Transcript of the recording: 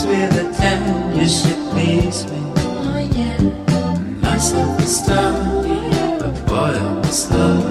with a 10, you should please me. Oh yeah. Myself a star, but boy, I'm slow.